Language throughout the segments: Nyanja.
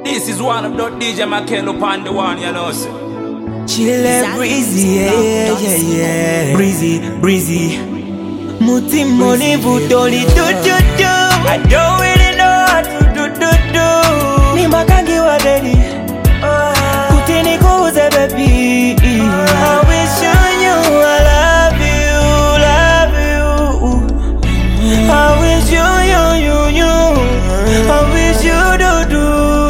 This is one of the DJ Makel upon the one, you know, sir. Chile breezy, yeah. Breezy. Muti money vutoli do. I don't really know how to do. Ni makangi wa daddy. Kutini kuze baby. I wish you I love you. I wish you. I wish you do.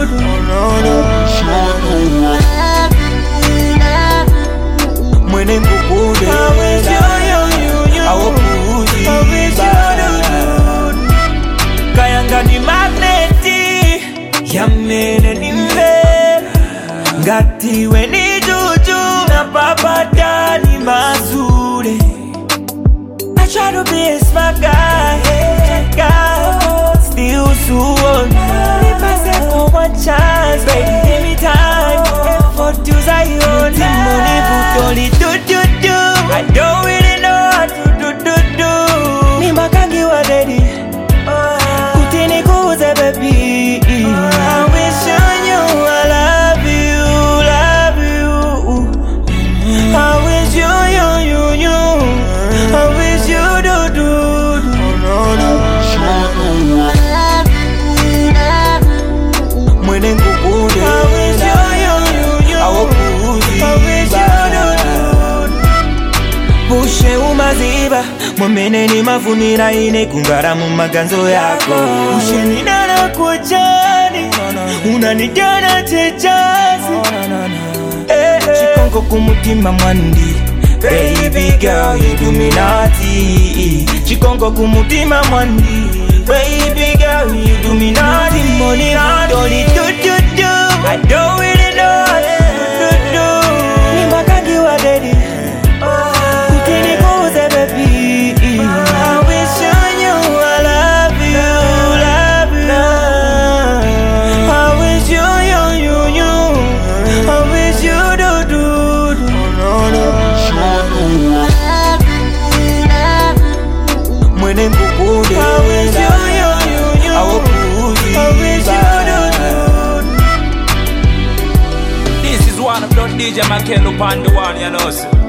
Mwene ngukude I wish you I wish you do. Kayanga ni magneti Yamene ni mbe Ngati we ni juju Na papata ni mazure I try to be a smart guy Still soon If I say for one chance Baby give me time For two Zion Money vutoli do. I don't really know how to do. Ni makangi wa daddy Kutini kuze baby I wish you I love you. I wish you I wish you do. Mwene ngukude I wish you I wish you do. Pushe umaziba Mwemene ni mafunira ine kungara mu maganzo yako Pushe ninana kuchani Unanigana chechazi Chikongo kumutima mwandi Baby girl you do me naughty Chikongo kumutima mwandi Baby girl you do me naughty Money vutoli do. I don't really know how to do. Ni makangi wa daddy Kutini kuze baby I wish you I love you. I wish you I wish you do. Mwene ngukude I wish you I wish you do. This is one of the DJ Makel upon the one, you know, sir.